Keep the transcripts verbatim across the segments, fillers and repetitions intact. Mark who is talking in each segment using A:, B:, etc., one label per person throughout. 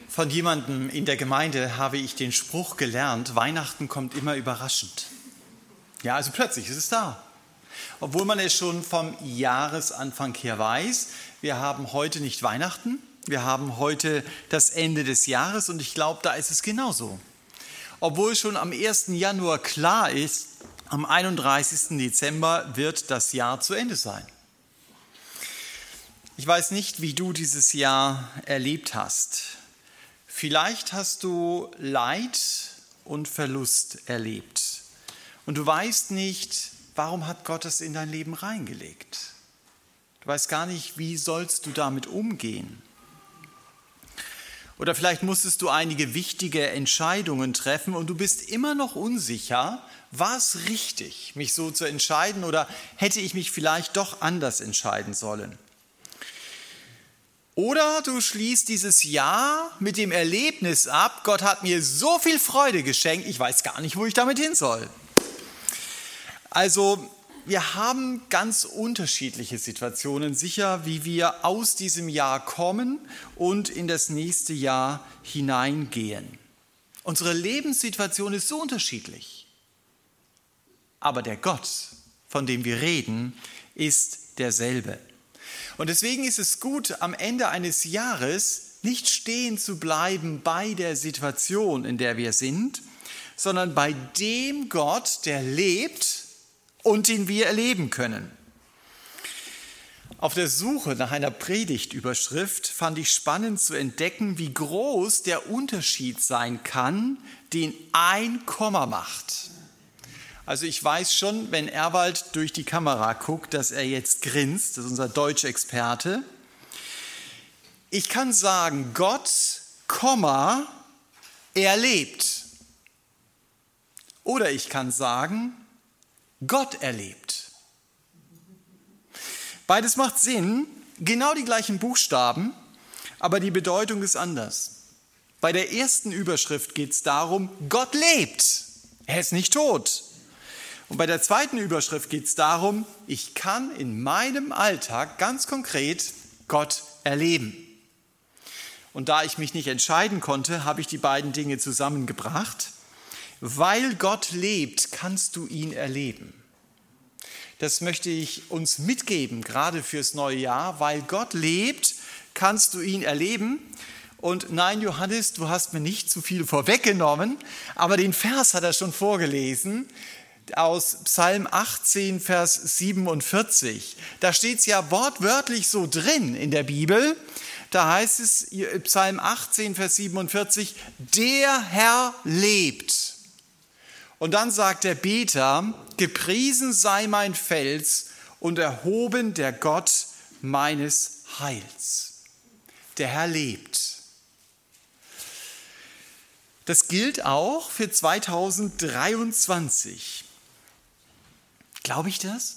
A: Von jemandem in der Gemeinde habe ich den Spruch gelernt, Weihnachten kommt immer überraschend. Ja, also plötzlich ist es da. Obwohl man es schon vom Jahresanfang her weiß, wir haben heute nicht Weihnachten, wir haben heute das Ende des Jahres und ich glaube, da ist es genauso. Obwohl schon am ersten Januar klar ist, am einunddreißigsten Dezember wird das Jahr zu Ende sein. Ich weiß nicht, wie du dieses Jahr erlebt hast. Vielleicht hast du Leid und Verlust erlebt und du weißt nicht, warum hat Gott es in dein Leben reingelegt. Du weißt gar nicht, wie sollst du damit umgehen. Oder vielleicht musstest du einige wichtige Entscheidungen treffen und du bist immer noch unsicher, war es richtig, mich so zu entscheiden oder hätte ich mich vielleicht doch anders entscheiden sollen. Oder du schließt dieses Jahr mit dem Erlebnis ab, Gott hat mir so viel Freude geschenkt, ich weiß gar nicht, wo ich damit hin soll. Also wir haben ganz unterschiedliche Situationen, sicher, wie wir aus diesem Jahr kommen und in das nächste Jahr hineingehen. Unsere Lebenssituation ist so unterschiedlich. Aber der Gott, von dem wir reden, ist derselbe. Und deswegen ist es gut, am Ende eines Jahres nicht stehen zu bleiben bei der Situation, in der wir sind, sondern bei dem Gott, der lebt und den wir erleben können. Auf der Suche nach einer Predigtüberschrift fand ich spannend zu entdecken, wie groß der Unterschied sein kann, den ein Komma macht. Also ich weiß schon, wenn Erwald durch die Kamera guckt, dass er jetzt grinst, das ist unser Deutschexperte. Ich kann sagen, Gott, Komma, er lebt. Oder ich kann sagen, Gott erlebt. Beides macht Sinn, genau die gleichen Buchstaben, aber die Bedeutung ist anders. Bei der ersten Überschrift geht es darum, Gott lebt, er ist nicht tot. Und bei der zweiten Überschrift geht es darum, ich kann in meinem Alltag ganz konkret Gott erleben. Und da ich mich nicht entscheiden konnte, habe ich die beiden Dinge zusammengebracht. Weil Gott lebt, kannst du ihn erleben. Das möchte ich uns mitgeben, gerade fürs neue Jahr. Weil Gott lebt, kannst du ihn erleben. Und nein, Johannes, du hast mir nicht zu viel vorweggenommen, aber den Vers hat er schon vorgelesen. Aus Psalm achtzehn, Vers siebenundvierzig. Da steht es ja wortwörtlich so drin in der Bibel. Da heißt es, Psalm achtzehn, Vers siebenundvierzig, der Herr lebt. Und dann sagt der Beter, gepriesen sei mein Fels und erhoben der Gott meines Heils. Der Herr lebt. Das gilt auch für zweitausenddreiundzwanzig. Glaube ich das?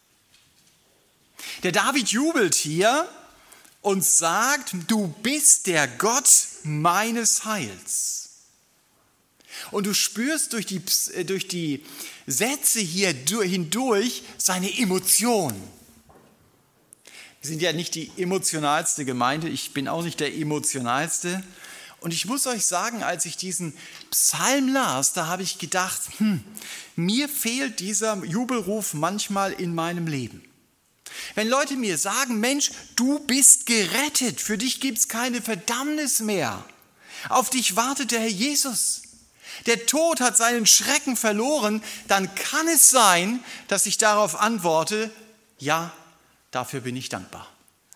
A: Der David jubelt hier und sagt, du bist der Gott meines Heils. Und du spürst durch die, durch die Sätze hier hindurch seine Emotion. Wir sind ja nicht die emotionalste Gemeinde, ich bin auch nicht der emotionalste. Und ich muss euch sagen, als ich diesen Psalm las, da habe ich gedacht, hm, mir fehlt dieser Jubelruf manchmal in meinem Leben. Wenn Leute mir sagen, Mensch, du bist gerettet, für dich gibt es keine Verdammnis mehr. Auf dich wartet der Herr Jesus. Der Tod hat seinen Schrecken verloren, dann kann es sein, dass ich darauf antworte, ja, dafür bin ich dankbar.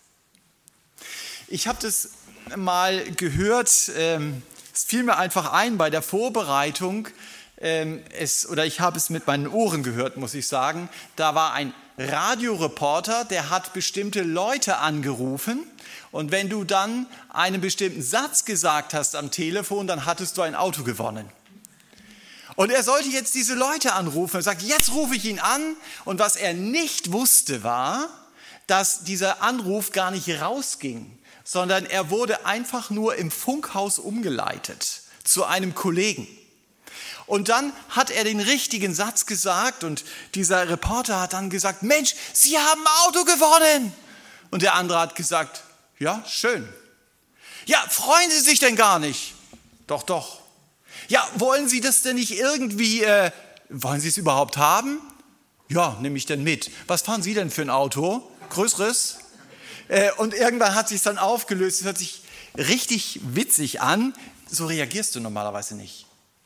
A: Ich habe das mal gehört, ähm, es fiel mir einfach ein bei der Vorbereitung, ähm, es, oder ich habe es mit meinen Ohren gehört, muss ich sagen, da war ein Radioreporter, der hat bestimmte Leute angerufen und wenn du dann einen bestimmten Satz gesagt hast am Telefon, dann hattest du ein Auto gewonnen. Und er sollte jetzt diese Leute anrufen. Er sagt, jetzt rufe ich ihn an. Und was er nicht wusste war, dass dieser Anruf gar nicht rausging, sondern er wurde einfach nur im Funkhaus umgeleitet zu einem Kollegen. Und dann hat er den richtigen Satz gesagt und dieser Reporter hat dann gesagt, Mensch, Sie haben ein Auto gewonnen. Und der andere hat gesagt, ja, schön. Ja, freuen Sie sich denn gar nicht? Doch, doch. Ja, wollen Sie das denn nicht irgendwie, äh, wollen Sie es überhaupt haben? Ja, nehme ich denn mit. Was fahren Sie denn für ein Auto? Größeres? Äh, und irgendwann hat sich dann aufgelöst. Es hört sich richtig witzig an. So reagierst du normalerweise nicht.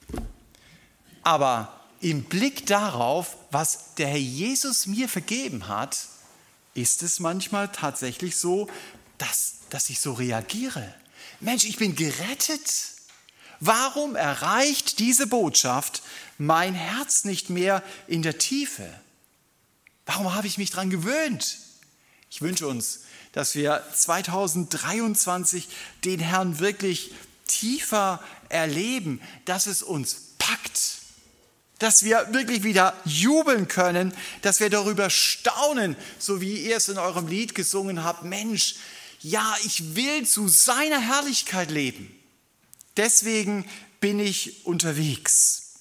A: Aber im Blick darauf, was der Herr Jesus mir vergeben hat, ist es manchmal tatsächlich so, dass, dass ich so reagiere. Mensch, ich bin gerettet. Warum erreicht diese Botschaft mein Herz nicht mehr in der Tiefe? Warum habe ich mich daran gewöhnt? Ich wünsche uns, dass wir zweitausenddreiundzwanzig den Herrn wirklich tiefer erleben, dass es uns packt, dass wir wirklich wieder jubeln können, dass wir darüber staunen, so wie ihr es in eurem Lied gesungen habt. Mensch, ja, ich will zu seiner Herrlichkeit leben. Deswegen bin ich unterwegs.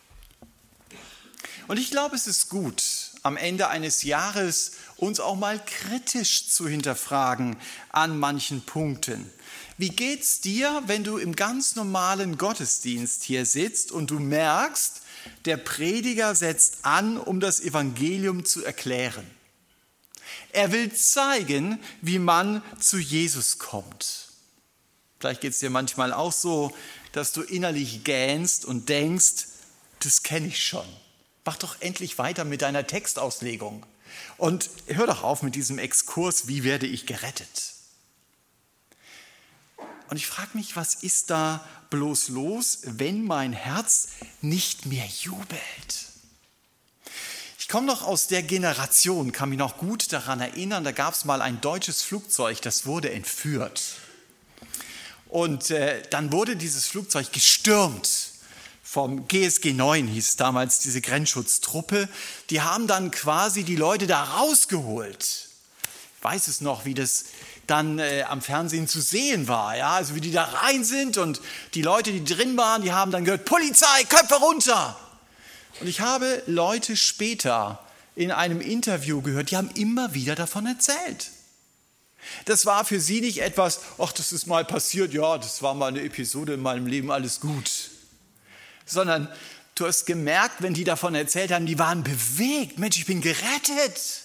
A: Und ich glaube, es ist gut, am Ende eines Jahres uns auch mal kritisch zu hinterfragen an manchen Punkten. Wie geht's dir, wenn du im ganz normalen Gottesdienst hier sitzt und du merkst, der Prediger setzt an, um das Evangelium zu erklären? Er will zeigen, wie man zu Jesus kommt. Vielleicht geht es dir manchmal auch so, dass du innerlich gähnst und denkst, das kenne ich schon. Mach doch endlich weiter mit deiner Textauslegung. Und hör doch auf mit diesem Exkurs, wie werde ich gerettet? Und ich frage mich, was ist da bloß los, wenn mein Herz nicht mehr jubelt? Ich komme noch aus der Generation, kann mich noch gut daran erinnern, da gab es mal ein deutsches Flugzeug, das wurde entführt. Und äh, dann wurde dieses Flugzeug gestürmt vom G S G neun, hieß damals diese Grenzschutztruppe. Die haben dann quasi die Leute da rausgeholt. Ich weiß es noch, wie das dann äh, am Fernsehen zu sehen war. Ja? Also wie die da rein sind und die Leute, die drin waren, die haben dann gehört, Polizei, Köpfe runter. Und ich habe Leute später in einem Interview gehört, die haben immer wieder davon erzählt. Das war für sie nicht etwas, ach, das ist mal passiert, ja, das war mal eine Episode in meinem Leben, alles gut. Sondern du hast gemerkt, wenn die davon erzählt haben, die waren bewegt. Mensch, ich bin gerettet.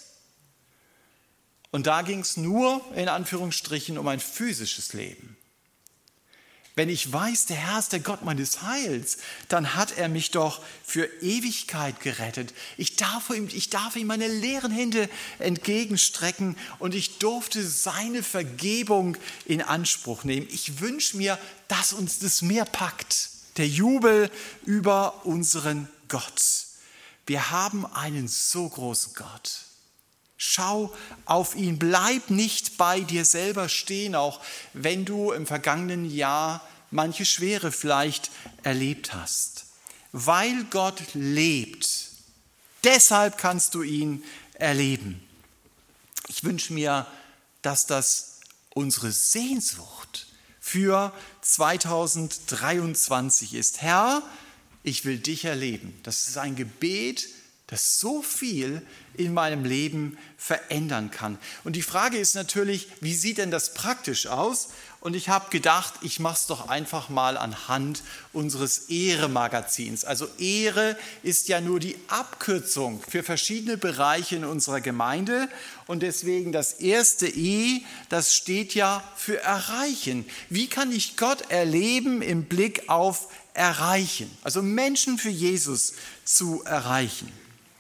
A: Und da ging es nur, in Anführungsstrichen, um ein physisches Leben. Wenn ich weiß, der Herr ist der Gott meines Heils, dann hat er mich doch für Ewigkeit gerettet. Ich darf ihm, ich darf ihm meine leeren Hände entgegenstrecken und ich durfte seine Vergebung in Anspruch nehmen. Ich wünsche mir, dass uns das mehr packt. Der Jubel über unseren Gott. Wir haben einen so großen Gott. Schau auf ihn, bleib nicht bei dir selber stehen, auch wenn du im vergangenen Jahr manche Schwere vielleicht erlebt hast. Weil Gott lebt, deshalb kannst du ihn erleben. Ich wünsche mir, dass das unsere Sehnsucht für zweitausenddreiundzwanzig ist. Herr, ich will dich erleben. Das ist ein Gebet, das so viel in meinem Leben verändern kann. Und die Frage ist natürlich, wie sieht denn das praktisch aus? Und ich habe gedacht, ich mache es doch einfach mal anhand unseres Ehre-Magazins. Also Ehre ist ja nur die Abkürzung für verschiedene Bereiche in unserer Gemeinde. Und deswegen das erste E, das steht ja für Erreichen. Wie kann ich Gott erleben im Blick auf Erreichen? Also Menschen für Jesus zu erreichen.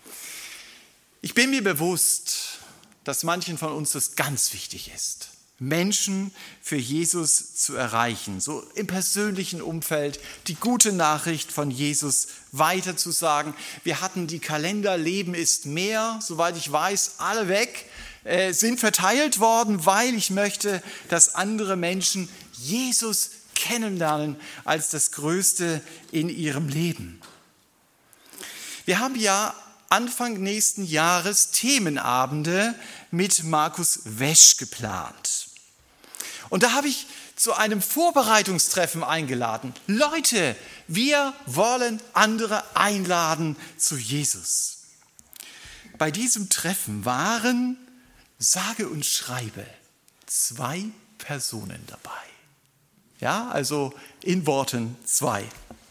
A: Ich bin mir bewusst, dass manchen von uns das ganz wichtig ist, Menschen für Jesus zu erreichen, so im persönlichen Umfeld die gute Nachricht von Jesus weiterzusagen. Wir hatten die Kalender Leben ist mehr, soweit ich weiß, alle weg, äh, sind verteilt worden, weil ich möchte, dass andere Menschen Jesus kennenlernen als das Größte in ihrem Leben. Wir haben ja Anfang nächsten Jahres Themenabende mit Markus Wesch geplant. Und da habe ich zu einem Vorbereitungstreffen eingeladen. Leute, wir wollen andere einladen zu Jesus. Bei diesem Treffen waren, sage und schreibe, zwei Personen dabei. Ja, also in Worten zwei.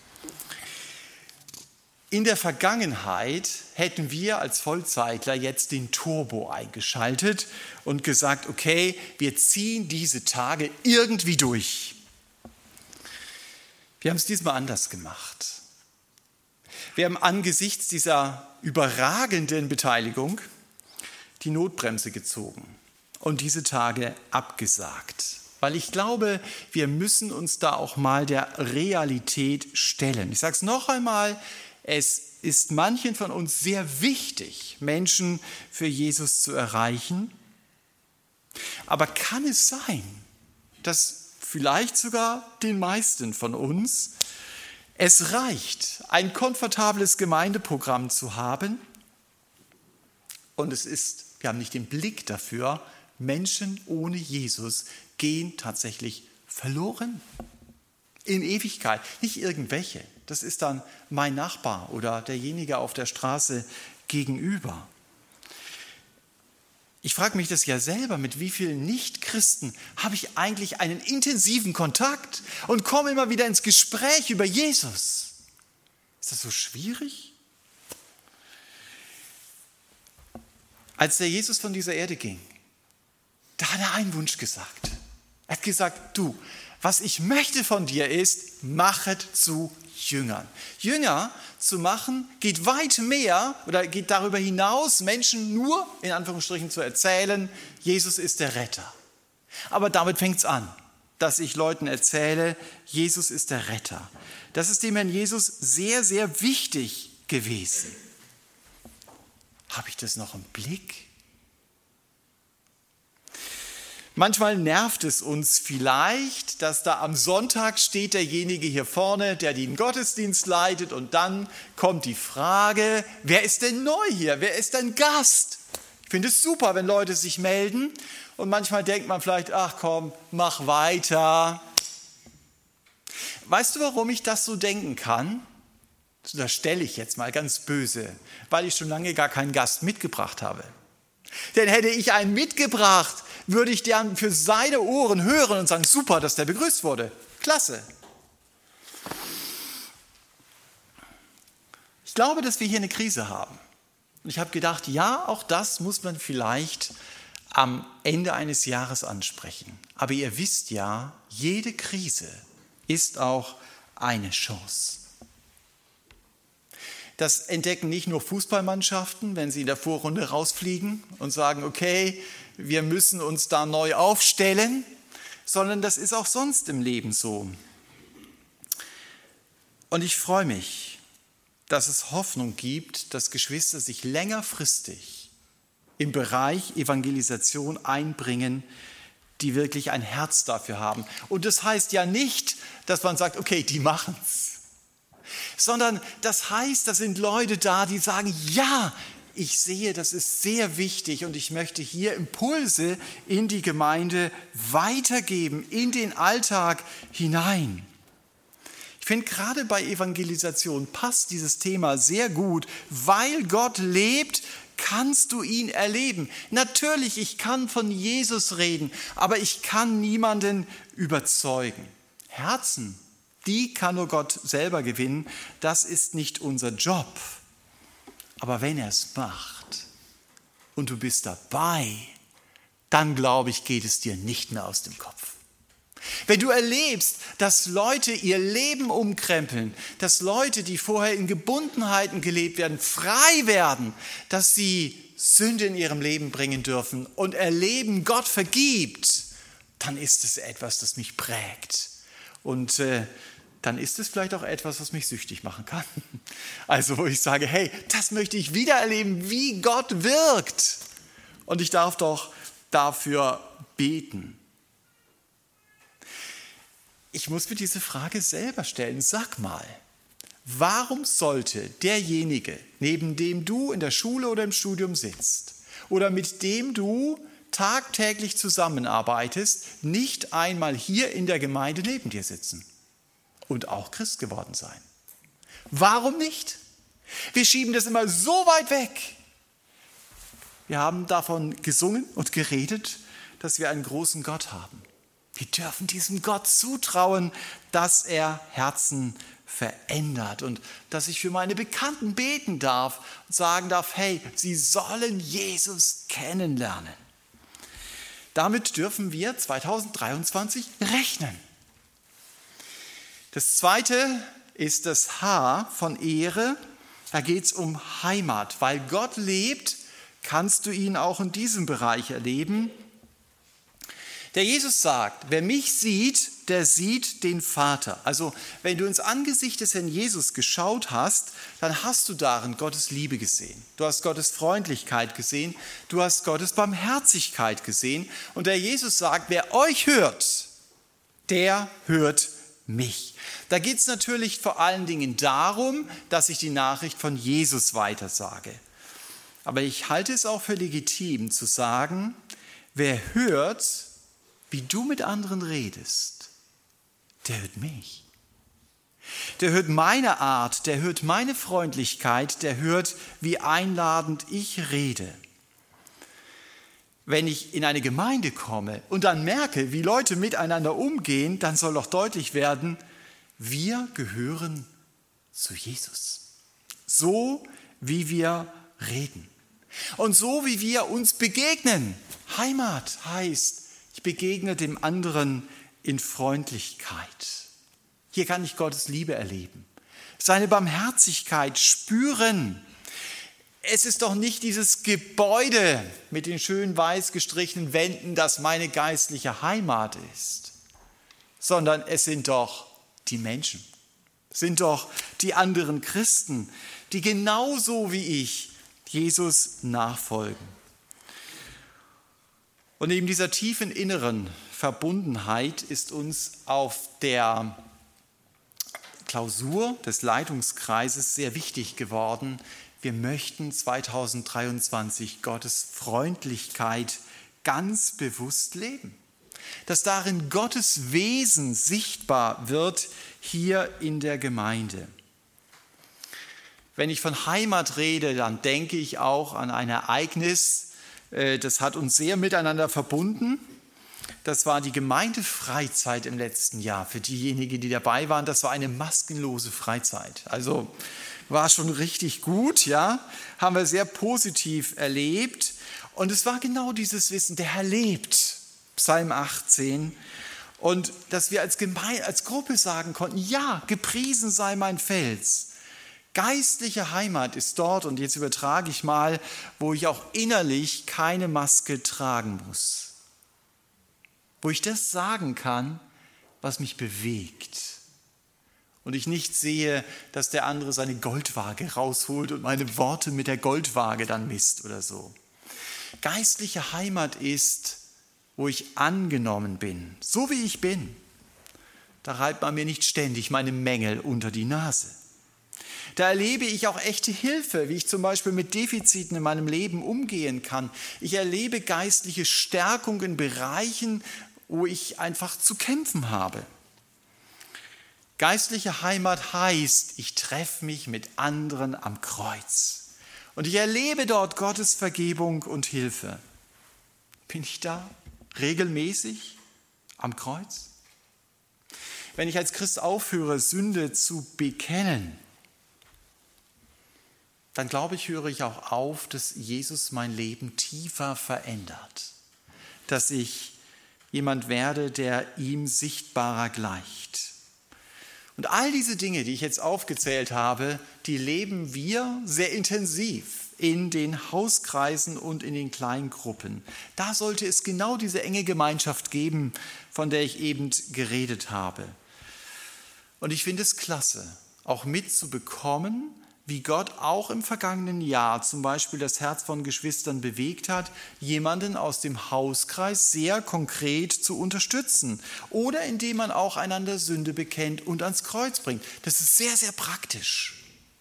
A: In der Vergangenheit hätten wir als Vollzeitler jetzt den Turbo eingeschaltet und gesagt, okay, wir ziehen diese Tage irgendwie durch. Wir haben es diesmal anders gemacht. Wir haben angesichts dieser überragenden Beteiligung die Notbremse gezogen und diese Tage abgesagt. Weil ich glaube, wir müssen uns da auch mal der Realität stellen. Ich sage es noch einmal, es ist manchen von uns sehr wichtig, Menschen für Jesus zu erreichen. Aber kann es sein, dass vielleicht sogar den meisten von uns es reicht, ein komfortables Gemeindeprogramm zu haben? Und es ist, wir haben nicht den Blick dafür, Menschen ohne Jesus gehen tatsächlich verloren. In Ewigkeit, nicht irgendwelche. Das ist dann mein Nachbar oder derjenige auf der Straße gegenüber. Ich frage mich das ja selber, mit wie vielen Nichtchristen habe ich eigentlich einen intensiven Kontakt und komme immer wieder ins Gespräch über Jesus. Ist das so schwierig? Als der Jesus von dieser Erde ging, da hat er einen Wunsch gesagt. Er hat gesagt, du, was ich möchte von dir ist, machet zu Jüngern. Jünger zu machen geht weit mehr oder geht darüber hinaus, Menschen nur in Anführungsstrichen zu erzählen, Jesus ist der Retter. Aber damit fängt es an, dass ich Leuten erzähle, Jesus ist der Retter. Das ist dem Herrn Jesus sehr, sehr wichtig gewesen. Habe ich das noch im Blick? Manchmal nervt es uns vielleicht, dass da am Sonntag steht derjenige hier vorne, der den Gottesdienst leitet und dann kommt die Frage, wer ist denn neu hier? Wer ist denn Gast? Ich finde es super, wenn Leute sich melden und manchmal denkt man vielleicht, ach komm, mach weiter. Weißt du, warum ich das so denken kann? Das stelle ich jetzt mal ganz böse, weil ich schon lange gar keinen Gast mitgebracht habe. Denn hätte ich einen mitgebracht, würde ich dann für seine Ohren hören und sagen, super, dass der begrüßt wurde. Klasse. Ich glaube, dass wir hier eine Krise haben. Und ich habe gedacht, ja, auch das muss man vielleicht am Ende eines Jahres ansprechen. Aber ihr wisst ja, jede Krise ist auch eine Chance. Das entdecken nicht nur Fußballmannschaften, wenn sie in der Vorrunde rausfliegen und sagen, okay, wir müssen uns da neu aufstellen, sondern das ist auch sonst im Leben so. Und ich freue mich, dass es Hoffnung gibt, dass Geschwister sich längerfristig im Bereich Evangelisation einbringen, die wirklich ein Herz dafür haben. Und das heißt ja nicht, dass man sagt, okay, die machen's. Sondern das heißt, da sind Leute da, die sagen, ja, ich sehe, das ist sehr wichtig und ich möchte hier Impulse in die Gemeinde weitergeben, in den Alltag hinein. Ich finde, gerade bei Evangelisation passt dieses Thema sehr gut, weil Gott lebt, kannst du ihn erleben. Natürlich, ich kann von Jesus reden, aber ich kann niemanden überzeugen. Herzen, die kann nur Gott selber gewinnen. Das ist nicht unser Job. Aber wenn er es macht und du bist dabei, dann glaube ich, geht es dir nicht mehr aus dem Kopf. Wenn du erlebst, dass Leute ihr Leben umkrempeln, dass Leute, die vorher in Gebundenheiten gelebt werden, frei werden, dass sie Sünde in ihrem Leben bringen dürfen und erleben, Gott vergibt, dann ist es etwas, das mich prägt. Und äh, dann ist es vielleicht auch etwas, was mich süchtig machen kann. Also wo ich sage, hey, das möchte ich wieder erleben, wie Gott wirkt. Und ich darf doch dafür beten. Ich muss mir diese Frage selber stellen. Sag mal, warum sollte derjenige, neben dem du in der Schule oder im Studium sitzt oder mit dem du tagtäglich zusammenarbeitest, nicht einmal hier in der Gemeinde neben dir sitzen und auch Christ geworden sein? Warum nicht? Wir schieben das immer so weit weg. Wir haben davon gesungen und geredet, dass wir einen großen Gott haben. Wir dürfen diesem Gott zutrauen, dass er Herzen verändert und dass ich für meine Bekannten beten darf und sagen darf, hey, sie sollen Jesus kennenlernen. Damit dürfen wir zweitausenddreiundzwanzig rechnen. Das zweite ist das H von Ehre. Da geht es um Heimat. Weil Gott lebt, kannst du ihn auch in diesem Bereich erleben. Der Jesus sagt, wer mich sieht, der sieht den Vater. Also wenn du ins Angesicht des Herrn Jesus geschaut hast, dann hast du darin Gottes Liebe gesehen. Du hast Gottes Freundlichkeit gesehen, du hast Gottes Barmherzigkeit gesehen. Und der Jesus sagt, wer euch hört, der hört mich. Da geht es natürlich vor allen Dingen darum, dass ich die Nachricht von Jesus weitersage. Aber ich halte es auch für legitim zu sagen, wer hört, wie du mit anderen redest, der hört mich. Der hört meine Art, der hört meine Freundlichkeit, der hört, wie einladend ich rede. Wenn ich in eine Gemeinde komme und dann merke, wie Leute miteinander umgehen, dann soll doch deutlich werden, wir gehören zu Jesus. So, wie wir reden. Und so, wie wir uns begegnen. Heimat heißt, ich begegne dem anderen in Freundlichkeit. Hier kann ich Gottes Liebe erleben, seine Barmherzigkeit spüren. Es ist doch nicht dieses Gebäude mit den schön weiß gestrichenen Wänden, das meine geistliche Heimat ist, sondern es sind doch die Menschen, sind doch die anderen Christen, die genauso wie ich Jesus nachfolgen. Und neben dieser tiefen inneren Verbundenheit ist uns auf der Klausur des Leitungskreises sehr wichtig geworden, wir möchten zweitausenddreiundzwanzig Gottes Freundlichkeit ganz bewusst leben. Dass darin Gottes Wesen sichtbar wird hier in der Gemeinde. Wenn ich von Heimat rede, dann denke ich auch an ein Ereignis, das hat uns sehr miteinander verbunden. Das war die Gemeindefreizeit im letzten Jahr. Für diejenigen, die dabei waren, das war eine maskenlose Freizeit. Also war schon richtig gut, ja, haben wir sehr positiv erlebt. Und es war genau dieses Wissen, der Herr lebt, Psalm achtzehn. Und dass wir als Gemeinde, als Gruppe sagen konnten, ja, gepriesen sei mein Fels. Geistliche Heimat ist dort, und jetzt übertrage ich mal, wo ich auch innerlich keine Maske tragen muss. Wo ich das sagen kann, was mich bewegt. Und ich nicht sehe, dass der andere seine Goldwaage rausholt und meine Worte mit der Goldwaage dann misst oder so. Geistliche Heimat ist, wo ich angenommen bin, so wie ich bin. Da reibt man mir nicht ständig meine Mängel unter die Nase. Da erlebe ich auch echte Hilfe, wie ich zum Beispiel mit Defiziten in meinem Leben umgehen kann. Ich erlebe geistliche Stärkung in Bereichen, wo ich einfach zu kämpfen habe. Geistliche Heimat heißt, ich treffe mich mit anderen am Kreuz. Und ich erlebe dort Gottes Vergebung und Hilfe. Bin ich da regelmäßig am Kreuz? Wenn ich als Christ aufhöre, Sünde zu bekennen, dann glaube ich, höre ich auch auf, dass Jesus mein Leben tiefer verändert. Dass ich jemand werde, der ihm sichtbarer gleicht. Und all diese Dinge, die ich jetzt aufgezählt habe, die leben wir sehr intensiv in den Hauskreisen und in den Kleingruppen. Da sollte es genau diese enge Gemeinschaft geben, von der ich eben geredet habe. Und ich finde es klasse, auch mitzubekommen, wie Gott auch im vergangenen Jahr zum Beispiel das Herz von Geschwistern bewegt hat, jemanden aus dem Hauskreis sehr konkret zu unterstützen. Oder indem man auch einander Sünde bekennt und ans Kreuz bringt. Das ist sehr, sehr praktisch.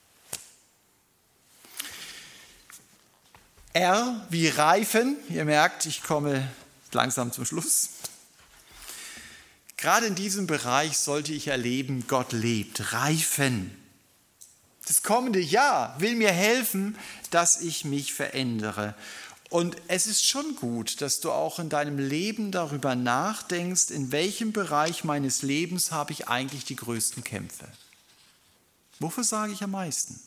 A: R wie reifen. Ihr merkt, ich komme langsam zum Schluss. Gerade in diesem Bereich sollte ich erleben, Gott lebt. Reifen. Das kommende Jahr will mir helfen, dass ich mich verändere. Und es ist schon gut, dass du auch in deinem Leben darüber nachdenkst, in welchem Bereich meines Lebens habe ich eigentlich die größten Kämpfe. Wofür sage ich am meisten?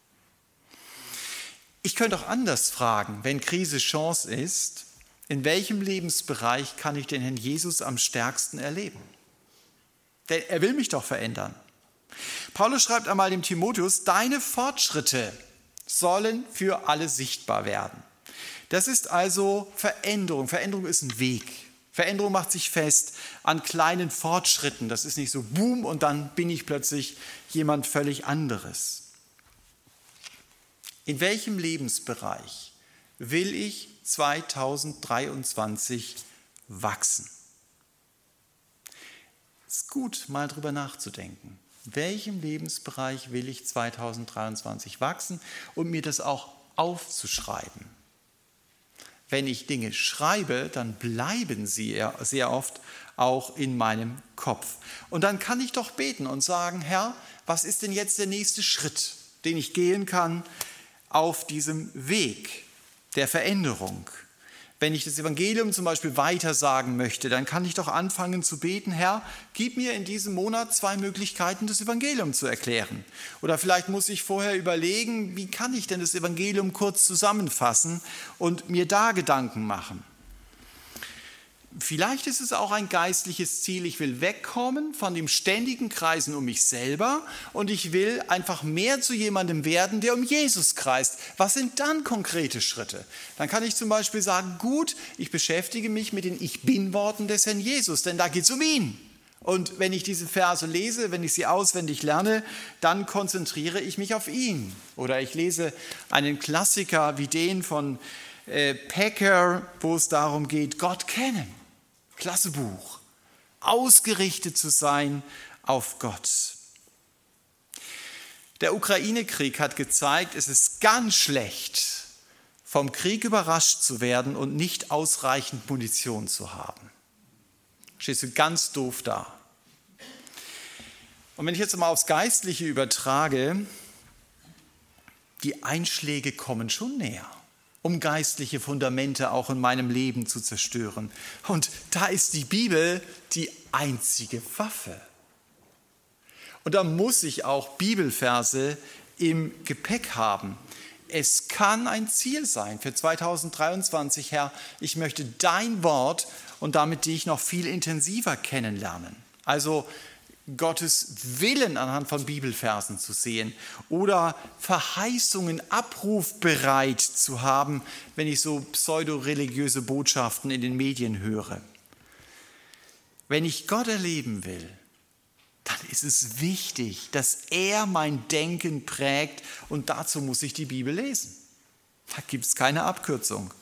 A: Ich könnte auch anders fragen, wenn Krise Chance ist, in welchem Lebensbereich kann ich den Herrn Jesus am stärksten erleben? Denn er will mich doch verändern. Paulus schreibt einmal dem Timotheus, deine Fortschritte sollen für alle sichtbar werden. Das ist also Veränderung. Veränderung ist ein Weg. Veränderung macht sich fest an kleinen Fortschritten. Das ist nicht so boom und dann bin ich plötzlich jemand völlig anderes. In welchem Lebensbereich will ich zweitausenddreiundzwanzig wachsen? Es ist gut, mal drüber nachzudenken. In welchem Lebensbereich will ich zweitausenddreiundzwanzig wachsen und mir das auch aufzuschreiben? Wenn ich Dinge schreibe, dann bleiben sie sehr oft auch in meinem Kopf. Und dann kann ich doch beten und sagen, Herr, was ist denn jetzt der nächste Schritt, den ich gehen kann auf diesem Weg der Veränderung? Wenn ich das Evangelium zum Beispiel weitersagen möchte, dann kann ich doch anfangen zu beten, Herr, gib mir in diesem Monat zwei Möglichkeiten, das Evangelium zu erklären. Oder vielleicht muss ich vorher überlegen, wie kann ich denn das Evangelium kurz zusammenfassen und mir da Gedanken machen. Vielleicht ist es auch ein geistliches Ziel, ich will wegkommen von dem ständigen Kreisen um mich selber und ich will einfach mehr zu jemandem werden, der um Jesus kreist. Was sind dann konkrete Schritte? Dann kann ich zum Beispiel sagen, gut, ich beschäftige mich mit den Ich-Bin-Worten des Herrn Jesus, denn da geht es um ihn. Und wenn ich diese Verse lese, wenn ich sie auswendig lerne, dann konzentriere ich mich auf ihn. Oder ich lese einen Klassiker wie den von äh, Packer, wo es darum geht, Gott kennen. Klasse Buch. Ausgerichtet zu sein auf Gott. Der Ukraine-Krieg hat gezeigt, es ist ganz schlecht, vom Krieg überrascht zu werden und nicht ausreichend Munition zu haben. Stehst du ganz doof da. Und wenn ich jetzt mal aufs Geistliche übertrage, die Einschläge kommen schon näher, um geistliche Fundamente auch in meinem Leben zu zerstören. Und da ist die Bibel die einzige Waffe. Und da muss ich auch Bibelverse im Gepäck haben. Es kann ein Ziel sein für zweitausenddreiundzwanzig, Herr, ich möchte dein Wort und damit dich noch viel intensiver kennenlernen. Also Gottes Willen anhand von Bibelversen zu sehen oder Verheißungen abrufbereit zu haben, wenn ich so pseudoreligiöse Botschaften in den Medien höre. Wenn ich Gott erleben will, dann ist es wichtig, dass er mein Denken prägt und dazu muss ich die Bibel lesen. Da gibt es keine Abkürzung.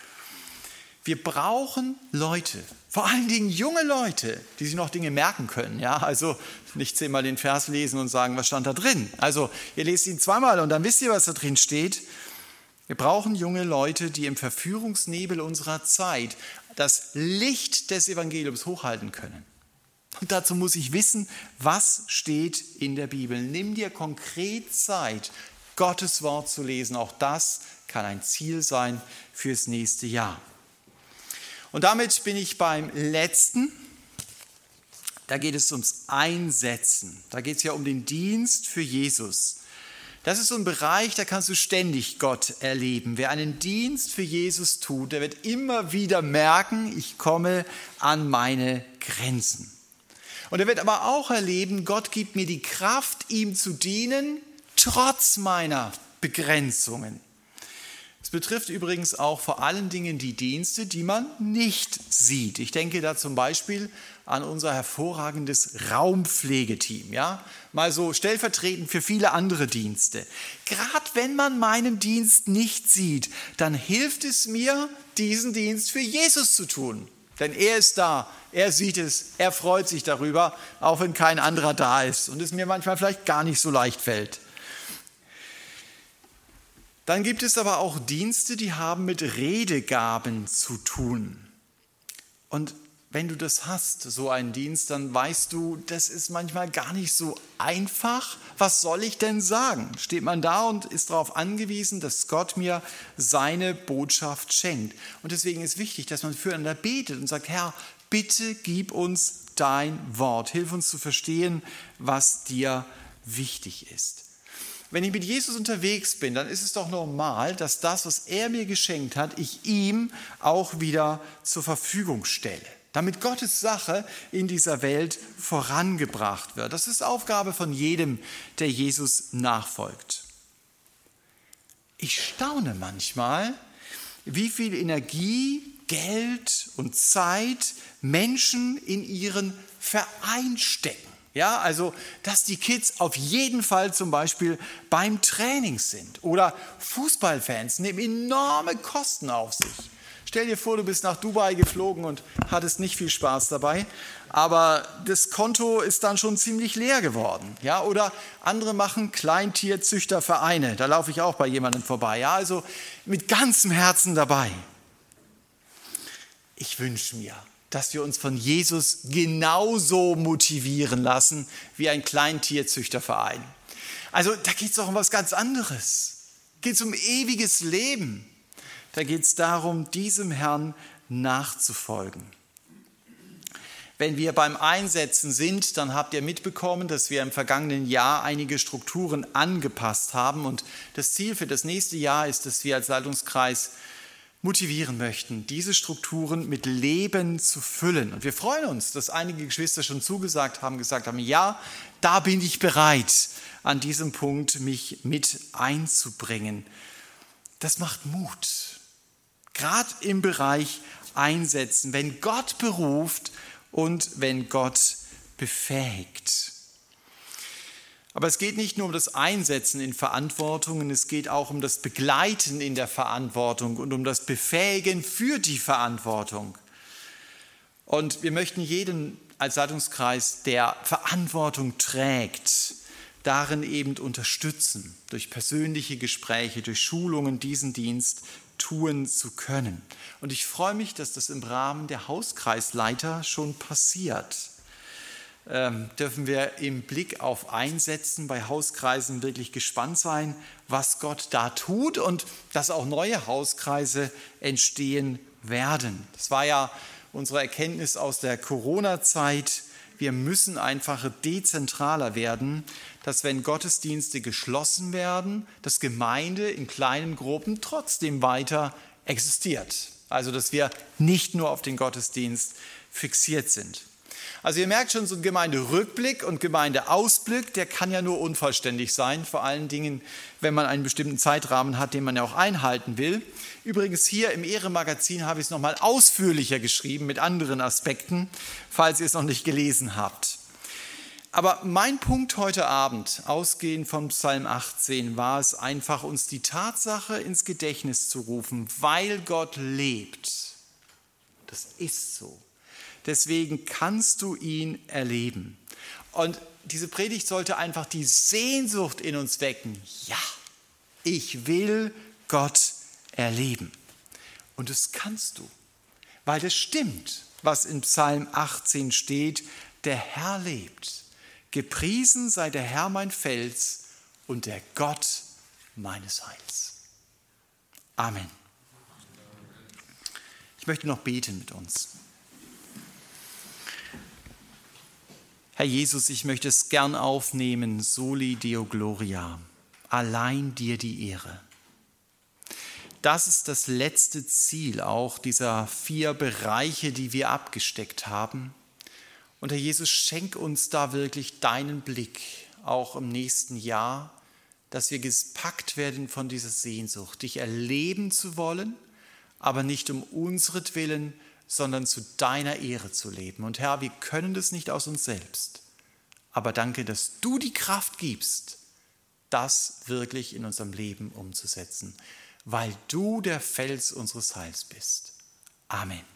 A: Wir brauchen Leute, vor allen Dingen junge Leute, die sich noch Dinge merken können. Ja, also nicht zehnmal den Vers lesen und sagen, was stand da drin. Also ihr lest ihn zweimal und dann wisst ihr, was da drin steht. Wir brauchen junge Leute, die im Verführungsnebel unserer Zeit das Licht des Evangeliums hochhalten können. Und dazu muss ich wissen, was steht in der Bibel. Nimm dir konkret Zeit, Gottes Wort zu lesen. Auch das kann ein Ziel sein fürs nächste Jahr. Und damit bin ich beim letzten. Da geht es ums Einsetzen. Da geht es ja um den Dienst für Jesus. Das ist so ein Bereich, da kannst du ständig Gott erleben. Wer einen Dienst für Jesus tut, der wird immer wieder merken, ich komme an meine Grenzen. Und er wird aber auch erleben, Gott gibt mir die Kraft, ihm zu dienen, trotz meiner Begrenzungen. Es betrifft übrigens auch vor allen Dingen die Dienste, die man nicht sieht. Ich denke da zum Beispiel an unser hervorragendes Raumpflegeteam, ja, mal so stellvertretend für viele andere Dienste. Gerade wenn man meinen Dienst nicht sieht, dann hilft es mir, diesen Dienst für Jesus zu tun. Denn er ist da, er sieht es, er freut sich darüber, auch wenn kein anderer da ist und es mir manchmal vielleicht gar nicht so leicht fällt. Dann gibt es aber auch Dienste, die haben mit Redegaben zu tun. Und wenn du das hast, so einen Dienst, dann weißt du, das ist manchmal gar nicht so einfach. Was soll ich denn sagen? Steht man da und ist darauf angewiesen, dass Gott mir seine Botschaft schenkt. Und deswegen ist wichtig, dass man füreinander betet und sagt, Herr, bitte gib uns dein Wort. Hilf uns zu verstehen, was dir wichtig ist. Wenn ich mit Jesus unterwegs bin, dann ist es doch normal, dass das, was er mir geschenkt hat, ich ihm auch wieder zur Verfügung stelle, damit Gottes Sache in dieser Welt vorangebracht wird. Das ist Aufgabe von jedem, der Jesus nachfolgt. Ich staune manchmal, wie viel Energie, Geld und Zeit Menschen in ihren Verein stecken. Ja, also, dass die Kids auf jeden Fall zum Beispiel beim Training sind. Oder Fußballfans nehmen enorme Kosten auf sich. Stell dir vor, du bist nach Dubai geflogen und hattest nicht viel Spaß dabei, aber das Konto ist dann schon ziemlich leer geworden. Ja, oder andere machen Kleintierzüchtervereine, da laufe ich auch bei jemandem vorbei. Ja, also mit ganzem Herzen dabei. Ich wünsche mir, dass wir uns von Jesus genauso motivieren lassen wie ein Kleintierzüchterverein. Also da geht es doch um was ganz anderes. Da geht es um ewiges Leben. Da geht es darum, diesem Herrn nachzufolgen. Wenn wir beim Einsetzen sind, dann habt ihr mitbekommen, dass wir im vergangenen Jahr einige Strukturen angepasst haben. Und das Ziel für das nächste Jahr ist, dass wir als Leitungskreis motivieren möchten, diese Strukturen mit Leben zu füllen. Und wir freuen uns, dass einige Geschwister schon zugesagt haben, gesagt haben, ja, da bin ich bereit, an diesem Punkt mich mit einzubringen. Das macht Mut. Gerade im Bereich Einsetzen, wenn Gott beruft und wenn Gott befähigt. Aber es geht nicht nur um das Einsetzen in Verantwortungen, es geht auch um das Begleiten in der Verantwortung und um das Befähigen für die Verantwortung. Und wir möchten jeden als Leitungskreis, der Verantwortung trägt, darin eben unterstützen, durch persönliche Gespräche, durch Schulungen diesen Dienst tun zu können. Und ich freue mich, dass das im Rahmen der Hauskreisleiter schon passiert. Ähm, dürfen wir im Blick auf Einsetzen bei Hauskreisen wirklich gespannt sein, was Gott da tut und dass auch neue Hauskreise entstehen werden. Das war ja unsere Erkenntnis aus der Corona-Zeit. Wir müssen einfach dezentraler werden, dass wenn Gottesdienste geschlossen werden, dass Gemeinde in kleinen Gruppen trotzdem weiter existiert. Also dass wir nicht nur auf den Gottesdienst fixiert sind. Also ihr merkt schon, so ein Gemeinderückblick und Gemeindeausblick, der kann ja nur unvollständig sein, vor allen Dingen, wenn man einen bestimmten Zeitrahmen hat, den man ja auch einhalten will. Übrigens hier im Ehre-Magazin habe ich es nochmal ausführlicher geschrieben mit anderen Aspekten, falls ihr es noch nicht gelesen habt. Aber mein Punkt heute Abend, ausgehend vom Psalm achtzehn, war es einfach, uns die Tatsache ins Gedächtnis zu rufen, weil Gott lebt. Das ist so. Deswegen kannst du ihn erleben. Und diese Predigt sollte einfach die Sehnsucht in uns wecken. Ja, ich will Gott erleben. Und das kannst du, weil das stimmt, was in Psalm achtzehn steht. Der Herr lebt. Gepriesen sei der Herr mein Fels und der Gott meines Heils. Amen. Ich möchte noch beten mit uns. Herr Jesus, ich möchte es gern aufnehmen, soli Deo gloria, allein dir die Ehre. Das ist das letzte Ziel auch dieser vier Bereiche, die wir abgesteckt haben. Und Herr Jesus, schenk uns da wirklich deinen Blick, auch im nächsten Jahr, dass wir gepackt werden von dieser Sehnsucht, dich erleben zu wollen, aber nicht um unseretwillen, sondern zu deiner Ehre zu leben. Und Herr, wir können das nicht aus uns selbst. Aber danke, dass du die Kraft gibst, das wirklich in unserem Leben umzusetzen, weil du der Fels unseres Heils bist. Amen.